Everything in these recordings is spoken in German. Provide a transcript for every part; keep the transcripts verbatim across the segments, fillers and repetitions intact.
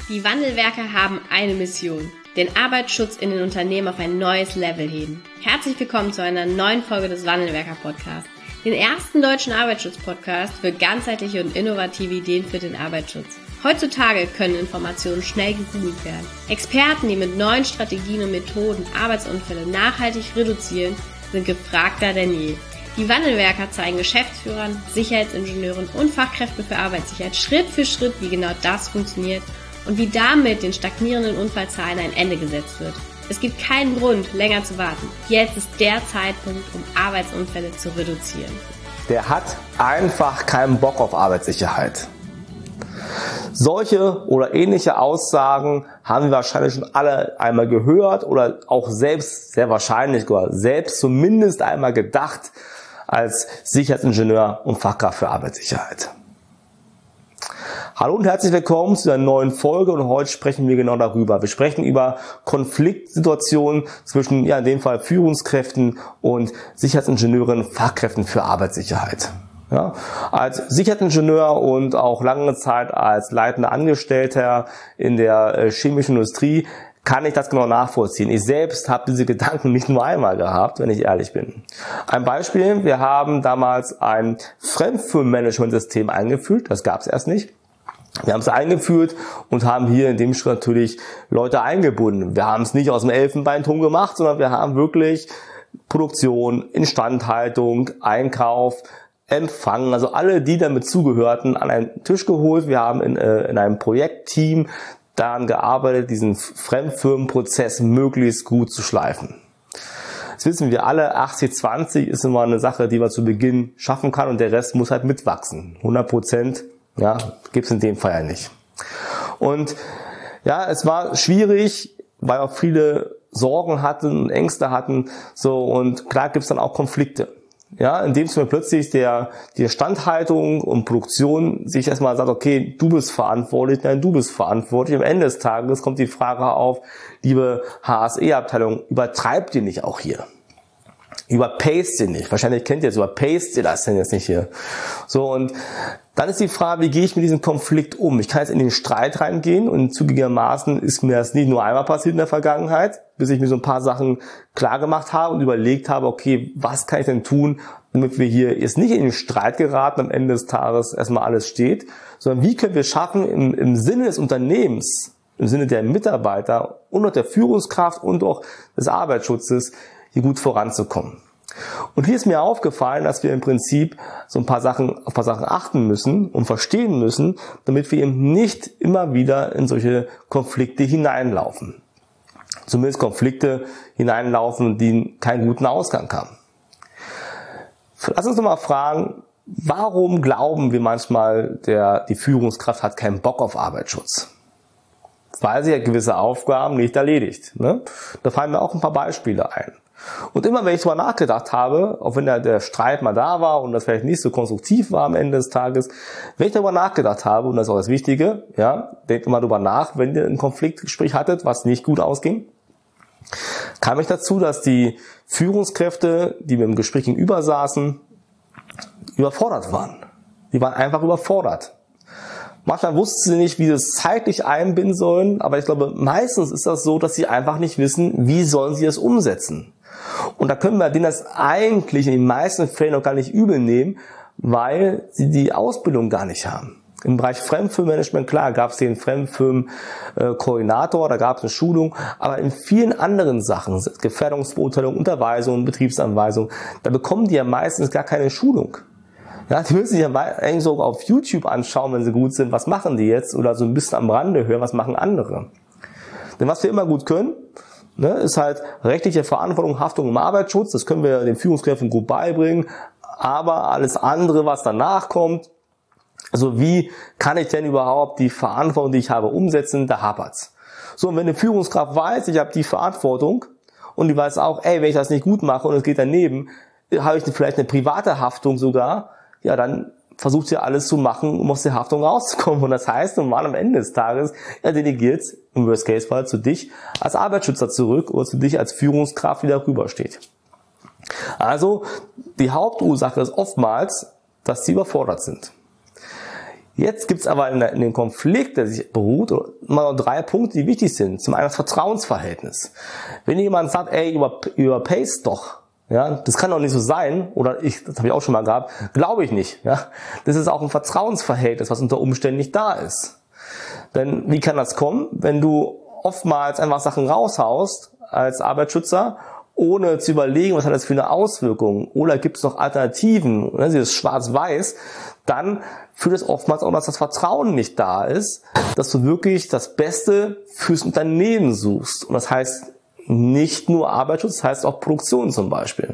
Die Wandelwerker haben eine Mission: den Arbeitsschutz in den Unternehmen auf ein neues Level heben. Herzlich willkommen zu einer neuen Folge des Wandelwerker-Podcasts, den ersten deutschen Arbeitsschutz-Podcast für ganzheitliche und innovative Ideen für den Arbeitsschutz. Heutzutage können Informationen schnell gegoogelt werden. Experten, die mit neuen Strategien und Methoden Arbeitsunfälle nachhaltig reduzieren, sind gefragter denn je. Die Wandelwerker zeigen Geschäftsführern, Sicherheitsingenieuren und Fachkräften für Arbeitssicherheit Schritt für Schritt, wie genau das funktioniert und wie damit den stagnierenden Unfallzahlen ein Ende gesetzt wird. Es gibt keinen Grund, länger zu warten. Jetzt ist der Zeitpunkt, um Arbeitsunfälle zu reduzieren. Der hat einfach keinen Bock auf Arbeitssicherheit. Solche oder ähnliche Aussagen haben wir wahrscheinlich schon alle einmal gehört oder auch selbst, sehr wahrscheinlich, oder selbst zumindest einmal gedacht als Sicherheitsingenieur und Fachkraft für Arbeitssicherheit. Hallo und herzlich willkommen zu einer neuen Folge, und heute sprechen wir genau darüber. Wir sprechen über Konfliktsituationen zwischen, ja, in dem Fall Führungskräften und Sicherheitsingenieuren, Fachkräften für Arbeitssicherheit. Ja, als Sicherheitsingenieur und auch lange Zeit als leitender Angestellter in der chemischen Industrie kann ich das genau nachvollziehen. Ich selbst habe diese Gedanken nicht nur einmal gehabt, wenn ich ehrlich bin. Ein Beispiel: Wir haben damals ein Fremdfirmenmanagementsystem eingeführt, das gab es erst nicht. Wir haben es eingeführt und haben hier in dem Schritt natürlich Leute eingebunden. Wir haben es nicht aus dem Elfenbeinturm gemacht, sondern wir haben wirklich Produktion, Instandhaltung, Einkauf, Empfang, also alle, die damit zugehörten, an einen Tisch geholt. Wir haben in, äh, in einem Projektteam daran gearbeitet, diesen Fremdfirmenprozess möglichst gut zu schleifen. Das wissen wir alle, achtzig zwanzig ist immer eine Sache, die man zu Beginn schaffen kann, und der Rest muss halt mitwachsen. hundert Prozent, ja, gibt's in dem Fall ja nicht. Und ja, es war schwierig, weil auch viele Sorgen hatten und Ängste hatten, so, und klar gibt's dann auch Konflikte. Ja, indem es mir plötzlich der, die Standhaltung und Produktion sich erstmal sagt, okay, du bist verantwortlich, nein, du bist verantwortlich. Am Ende des Tages kommt die Frage auf, liebe H S E-Abteilung, übertreibt ihr nicht auch hier? Überpaced ihr nicht? Wahrscheinlich kennt ihr es, überpaced ihr das denn jetzt nicht hier? So, und dann ist die Frage, wie gehe ich mit diesem Konflikt um? Ich kann jetzt in den Streit reingehen, und zugegebenermaßen ist mir das nicht nur einmal passiert in der Vergangenheit, bis ich mir so ein paar Sachen klar gemacht habe und überlegt habe, okay, was kann ich denn tun, damit wir hier jetzt nicht in den Streit geraten, am Ende des Tages erstmal alles steht, sondern wie können wir schaffen, im, im Sinne des Unternehmens, im Sinne der Mitarbeiter und auch der Führungskraft und auch des Arbeitsschutzes hier gut voranzukommen. Und hier ist mir aufgefallen, dass wir im Prinzip so ein paar Sachen, auf ein paar Sachen achten müssen und verstehen müssen, damit wir eben nicht immer wieder in solche Konflikte hineinlaufen. Zumindest Konflikte hineinlaufen, die keinen guten Ausgang haben. Lass uns doch mal fragen, warum glauben wir manchmal, der, die Führungskraft hat keinen Bock auf Arbeitsschutz? Weil sie ja gewisse Aufgaben nicht erledigt. Ne? Da fallen mir auch ein paar Beispiele ein. Und immer wenn ich darüber nachgedacht habe, auch wenn der, der Streit mal da war und das vielleicht nicht so konstruktiv war am Ende des Tages, wenn ich darüber nachgedacht habe, und das ist auch das Wichtige, ja, denkt immer darüber nach, wenn ihr ein Konfliktgespräch hattet, was nicht gut ausging, kam ich dazu, dass die Führungskräfte, die mir im Gespräch gegenüber saßen, überfordert waren. Die waren einfach überfordert. Manchmal wussten sie nicht, wie sie es zeitlich einbinden sollen, aber ich glaube, meistens ist das so, dass sie einfach nicht wissen, wie sollen sie es umsetzen. Und da können wir denen das eigentlich in den meisten Fällen noch gar nicht übel nehmen, weil sie die Ausbildung gar nicht haben. Im Bereich Fremdfirmenmanagement, klar, gab es den Fremdfirmenkoordinator, da gab es eine Schulung, aber in vielen anderen Sachen, Gefährdungsbeurteilung, Unterweisung, Betriebsanweisung, da bekommen die ja meistens gar keine Schulung. Ja, die müssen sich ja eigentlich sogar auf YouTube anschauen, wenn sie gut sind, was machen die jetzt, oder so ein bisschen am Rande hören, was machen andere. Denn was wir immer gut können, ne, ist halt rechtliche Verantwortung, Haftung im Arbeitsschutz, das können wir den Führungskräften gut beibringen, aber alles andere, was danach kommt, also wie kann ich denn überhaupt die Verantwortung, die ich habe, umsetzen, da hapert's. So, und wenn eine Führungskraft weiß, ich habe die Verantwortung, und die weiß auch, ey, wenn ich das nicht gut mache und es geht daneben, habe ich vielleicht eine private Haftung sogar, ja, dann versucht sie alles zu machen, um aus der Haftung rauszukommen. Und das heißt, normal am Ende des Tages, er delegiert im Worst-Case-Fall zu dich als Arbeitsschützer zurück oder zu dich als Führungskraft, die darüber steht. Also, die Hauptursache ist oftmals, dass sie überfordert sind. Jetzt gibt's aber in, der, in dem Konflikt, der sich beruht, immer noch drei Punkte, die wichtig sind. Zum einen das Vertrauensverhältnis. Wenn jemand sagt, ey, über, überpayst doch, ja, das kann doch nicht so sein, oder ich, das habe ich auch schon mal gehabt, glaube ich nicht. Ja, das ist auch ein Vertrauensverhältnis, was unter Umständen nicht da ist. Denn wie kann das kommen, wenn du oftmals einfach Sachen raushaust als Arbeitsschützer, ohne zu überlegen, was hat das für eine Auswirkung, oder gibt es noch Alternativen, ne, dieses Schwarz-Weiß, dann führt es oftmals auch, dass das Vertrauen nicht da ist, dass du wirklich das Beste fürs Unternehmen suchst. Und das heißt nicht nur Arbeitsschutz, das heißt auch Produktion zum Beispiel.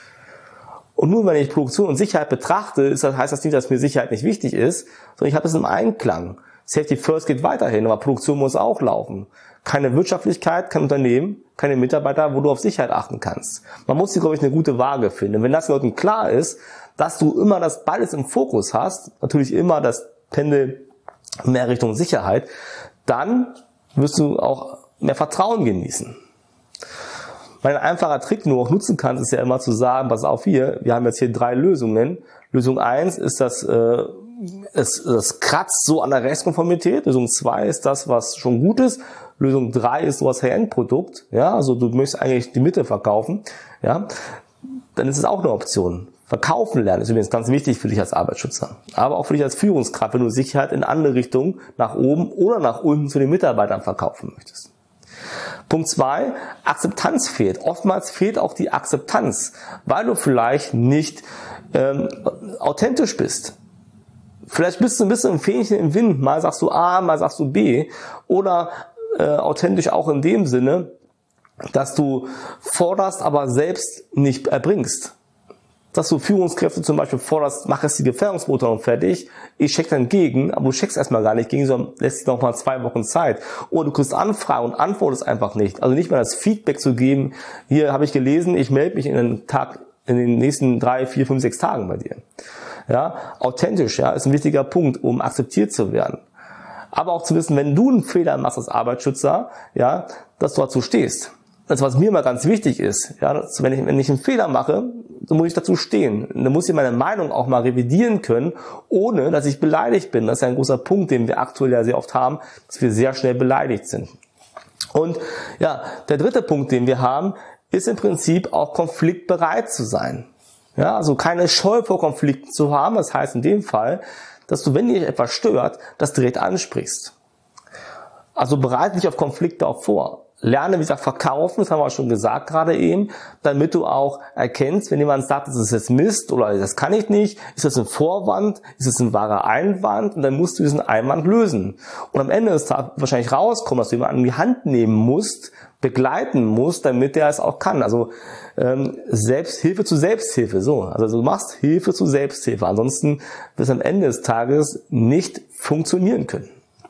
Und nur wenn ich Produktion und Sicherheit betrachte, ist das, heißt das nicht, dass mir Sicherheit nicht wichtig ist, sondern ich habe es im Einklang. Safety First geht weiterhin, aber Produktion muss auch laufen. Keine Wirtschaftlichkeit, kein Unternehmen, keine Mitarbeiter, wo du auf Sicherheit achten kannst. Man muss hier, glaube ich, eine gute Waage finden. Und wenn das Leuten klar ist, dass du immer das beides im Fokus hast, natürlich immer das Pendel mehr Richtung Sicherheit, dann wirst du auch mehr Vertrauen genießen. Mein einfacher Trick, den du auch nutzen kannst, ist ja immer zu sagen, pass auf hier, wir haben jetzt hier drei Lösungen. Lösung eins ist das, äh, es, das kratzt so an der Rechtskonformität. Lösung zwei ist das, was schon gut ist. Lösung drei ist sowas High-End-Produkt. Ja, also du möchtest eigentlich die Mitte verkaufen. Ja, dann ist es auch eine Option. Verkaufen lernen ist übrigens ganz wichtig für dich als Arbeitsschützer. Aber auch für dich als Führungskraft, wenn du Sicherheit in andere Richtungen, nach oben oder nach unten zu den Mitarbeitern verkaufen möchtest. Punkt zwei, Akzeptanz fehlt. Oftmals fehlt auch die Akzeptanz, weil du vielleicht nicht ähm, authentisch bist. Vielleicht bist du ein bisschen ein Fähnchen im Wind. Mal sagst du A, mal sagst du B. Oder äh, authentisch auch in dem Sinne, dass du forderst, aber selbst nicht erbringst. Dass du Führungskräfte zum Beispiel forderst, mach jetzt die Gefährdungsbeurteilung fertig, ich check dann gegen, aber du checkst erstmal gar nicht gegen, sondern lässt dir noch mal zwei Wochen Zeit. Oder du kriegst Anfragen und antwortest einfach nicht. Also nicht mal das Feedback zu geben, hier habe ich gelesen, ich melde mich in den Tag, in den nächsten drei, vier, fünf, sechs Tagen bei dir. Ja, authentisch, ja, ist ein wichtiger Punkt, um akzeptiert zu werden. Aber auch zu wissen, wenn du einen Fehler machst als Arbeitsschützer, ja, dass du dazu stehst. Das, was mir immer ganz wichtig ist, ja, wenn ich, wenn ich einen Fehler mache, dann muss ich dazu stehen. Dann muss ich meine Meinung auch mal revidieren können, ohne dass ich beleidigt bin. Das ist ja ein großer Punkt, den wir aktuell ja sehr oft haben, dass wir sehr schnell beleidigt sind. Und ja, der dritte Punkt, den wir haben, ist im Prinzip auch konfliktbereit zu sein. Ja, also keine Scheu vor Konflikten zu haben. Das heißt in dem Fall, dass du, wenn dich etwas stört, das direkt ansprichst. Also bereite dich auf Konflikte auch vor. Lerne, wie gesagt, verkaufen, das haben wir auch schon gesagt gerade eben, damit du auch erkennst, wenn jemand sagt, das ist jetzt Mist oder das kann ich nicht, ist das ein Vorwand, ist das ein wahrer Einwand, und dann musst du diesen Einwand lösen. Und am Ende des Tages wahrscheinlich rauskommen, dass du jemanden an die Hand nehmen musst, begleiten musst, damit der es auch kann. Also ähm, Selbsthilfe zu Selbsthilfe, so. Also du machst Hilfe zu Selbsthilfe, ansonsten wird es am Ende des Tages nicht funktionieren können.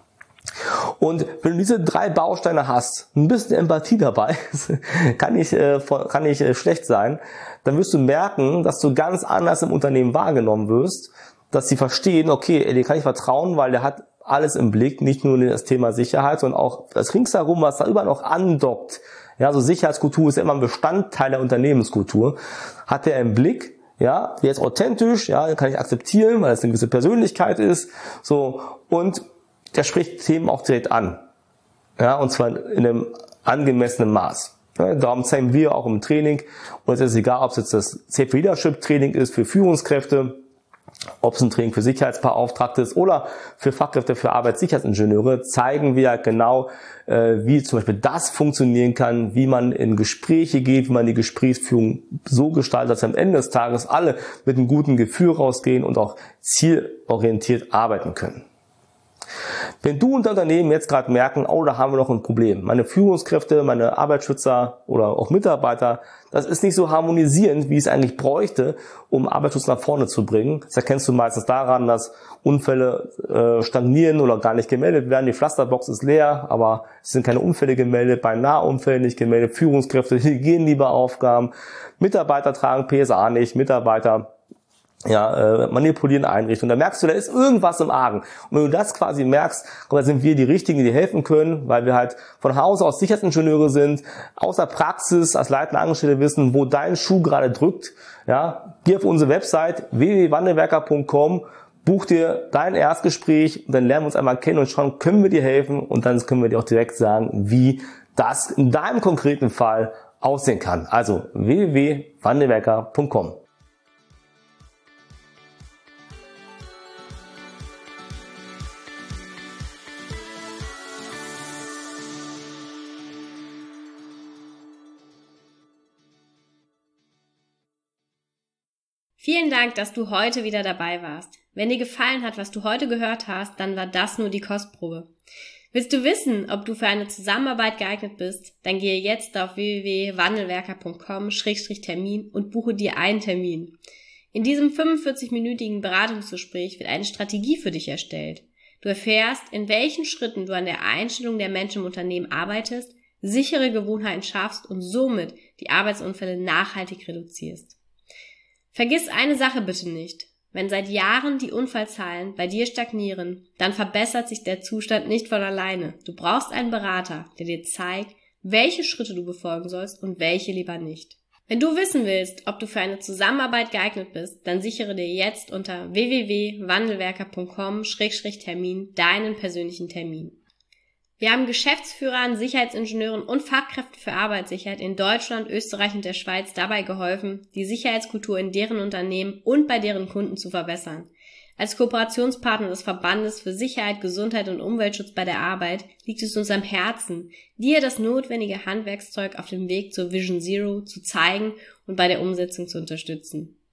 Und wenn du diese drei Bausteine hast, ein bisschen Empathie dabei, kann nicht, äh, kann nicht äh, schlecht sein, dann wirst du merken, dass du ganz anders im Unternehmen wahrgenommen wirst, dass sie verstehen, okay, ey, dem kann ich vertrauen, weil der hat alles im Blick, nicht nur das Thema Sicherheit, sondern auch das ringsherum, was da überall noch andockt. Ja, also Sicherheitskultur ist ja immer ein Bestandteil der Unternehmenskultur. Hat er im Blick, ja, der ist authentisch, ja, kann ich akzeptieren, weil es eine gewisse Persönlichkeit ist, so, und der spricht Themen auch direkt an. Ja, und zwar in einem angemessenen Maß. Ja, darum zeigen wir auch im Training, und es ist egal, ob es jetzt das Safe Leadership Training ist für Führungskräfte, ob es ein Training für Sicherheitsbeauftragte ist oder für Fachkräfte für Arbeitssicherheitsingenieure, zeigen wir genau, äh, wie zum Beispiel das funktionieren kann, wie man in Gespräche geht, wie man die Gesprächsführung so gestaltet, dass am Ende des Tages alle mit einem guten Gefühl rausgehen und auch zielorientiert arbeiten können. Wenn du und dein Unternehmen jetzt gerade merken, oh, da haben wir noch ein Problem. Meine Führungskräfte, meine Arbeitsschützer oder auch Mitarbeiter, das ist nicht so harmonisierend, wie es eigentlich bräuchte, um Arbeitsschutz nach vorne zu bringen. Das erkennst du meistens daran, dass Unfälle äh, stagnieren oder gar nicht gemeldet werden. Die Pflasterbox ist leer, aber es sind keine Unfälle gemeldet, bei Nahunfällen nicht gemeldet. Führungskräfte gehen lieber Aufgaben. Mitarbeiter tragen P S A nicht, Mitarbeiter ja, äh, manipulieren Einrichtungen. Da merkst du, da ist irgendwas im Argen. Und wenn du das quasi merkst, dann sind wir die Richtigen, die helfen können, weil wir halt von Hause aus Sicherheitsingenieure sind, aus der Praxis als leitende Angestellte wissen, wo dein Schuh gerade drückt. Ja, geh auf unsere Website w w w punkt wandelwerker punkt com, buch dir dein Erstgespräch und dann lernen wir uns einmal kennen und schauen, können wir dir helfen und dann können wir dir auch direkt sagen, wie das in deinem konkreten Fall aussehen kann. Also w w w punkt wandelwerker punkt com. Vielen Dank, dass du heute wieder dabei warst. Wenn dir gefallen hat, was du heute gehört hast, dann war das nur die Kostprobe. Willst du wissen, ob du für eine Zusammenarbeit geeignet bist? Dann gehe jetzt auf w w w punkt wandelwerker punkt com Schrägstrich Termin und buche dir einen Termin. In diesem fünfundvierzig-minütigen Beratungsgespräch wird eine Strategie für dich erstellt. Du erfährst, in welchen Schritten du an der Einstellung der Menschen im Unternehmen arbeitest, sichere Gewohnheiten schaffst und somit die Arbeitsunfälle nachhaltig reduzierst. Vergiss eine Sache bitte nicht. Wenn seit Jahren die Unfallzahlen bei dir stagnieren, dann verbessert sich der Zustand nicht von alleine. Du brauchst einen Berater, der dir zeigt, welche Schritte du befolgen sollst und welche lieber nicht. Wenn du wissen willst, ob du für eine Zusammenarbeit geeignet bist, dann sichere dir jetzt unter w w w punkt wandelwerker punkt com Schrägstrich Termin deinen persönlichen Termin. Wir haben Geschäftsführern, Sicherheitsingenieuren und Fachkräften für Arbeitssicherheit in Deutschland, Österreich und der Schweiz dabei geholfen, die Sicherheitskultur in deren Unternehmen und bei deren Kunden zu verbessern. Als Kooperationspartner des Verbandes für Sicherheit, Gesundheit und Umweltschutz bei der Arbeit liegt es uns am Herzen, dir das notwendige Handwerkszeug auf dem Weg zur Vision Zero zu zeigen und bei der Umsetzung zu unterstützen.